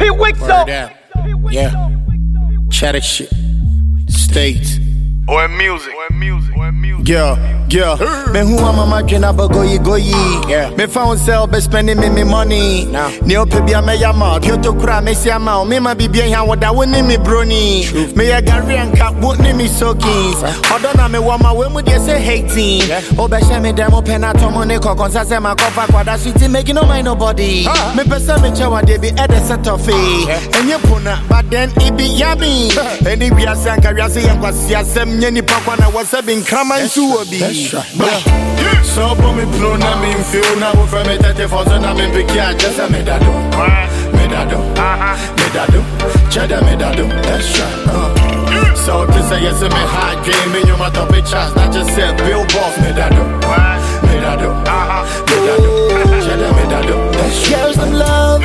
He wakes up. Yeah. Chatter shit. States. Or music. Yeah. Me who am a margin about go ye. Yeah. Me found sell be spending me money. Now. Neo pebia me yama. Kyoto kura me si ama. Me ma bibi yan wada wini me brony. Me ya gari and cap wouldn't me soakings. Odona me wama we mu de say hating. Obe she me demo penato money kokonsa se ma kofa kwada shiti making no mind nobody. Me pesa me chawa de be at the set of fee. And you puna but then it be yummy. Any we are saying carry say yan kwasi asem nyeni pakwa na wasa bin krama nsu obi. So for me flow na me feel na wo from me 30,000 na me pick ya just a me dado. Cheddar me dado. That's right. So to say yes me high game in your mouth big chance not just say Bill Boss me dado. Cheddar me dado. That's right. Girls in love.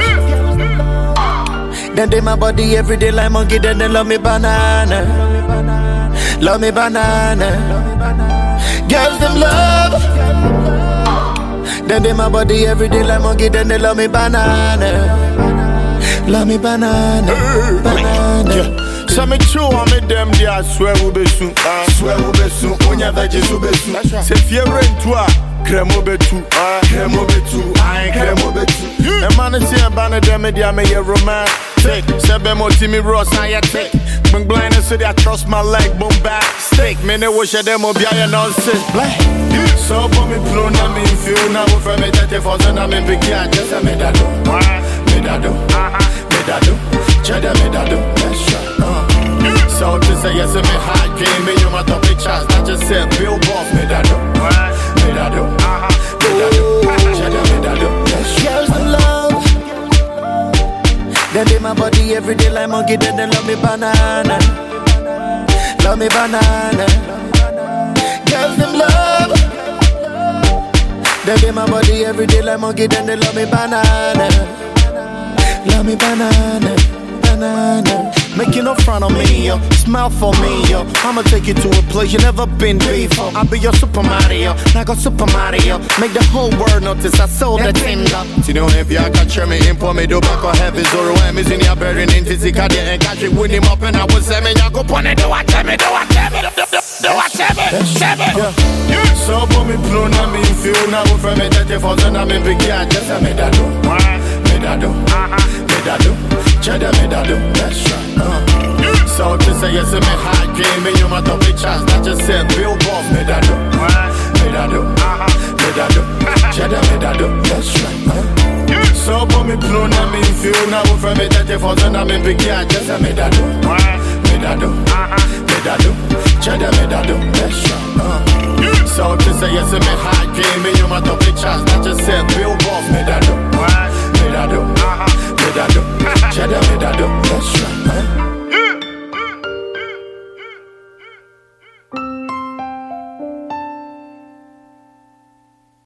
Then they my body every day like monkey then they love me banana. Love me banana. Girls them love. Then they my body every day like monkey. Then they love me banana. Love me banana. Banana. So me true on me them they I swear we be soon. Onya veggies we be soon. Se fiere in toi. Cremo betu. I ain't cremo betu. A man is here banner them media me a romantic. Sebe mo Timmy Ross I take. Bring blindness so I trust my leg, boom back, steak. Me ne wish them be a nonsense. Black. So for me flow na me feel na wo from me 30,000 na me big ya just a me dado. Cheddar me dado. That's right. So to say yes me high game me you my top big chance not just say Bill Boss me dado. Cheddar me dado. That's right. Love. Then they my body every day like monkey, then they love me banana. Love me banana. Girls them love. Then they my body every day like monkey, then they love me banana. Love me banana. Banana. Make you no front on me, yo. Smile for me, yo. I'ma take you to a place you never been before. I'll be your Super Mario, like a Super Mario. Make the whole world notice I sold the timber. Si non è via caccia me in po' me do back or have his or when me in your burden in Tizikadia and catch it with him up and I was saying I go pon it do I tell me. So for me flow na me feel na wo from me 30,000 na me big ya just a me dado. Cheddar me dado. That's right. So to say yes me high game in your mouth big chance not just say Bill Boss me dado. Cheddar me dado. That's right. So for me flow na me feel na wo from me 30,000 na me big ya just a me dado. Cheddar me dado. That's right. So to say yes me high game in your mouth big chance not just say Bill Boss me dado.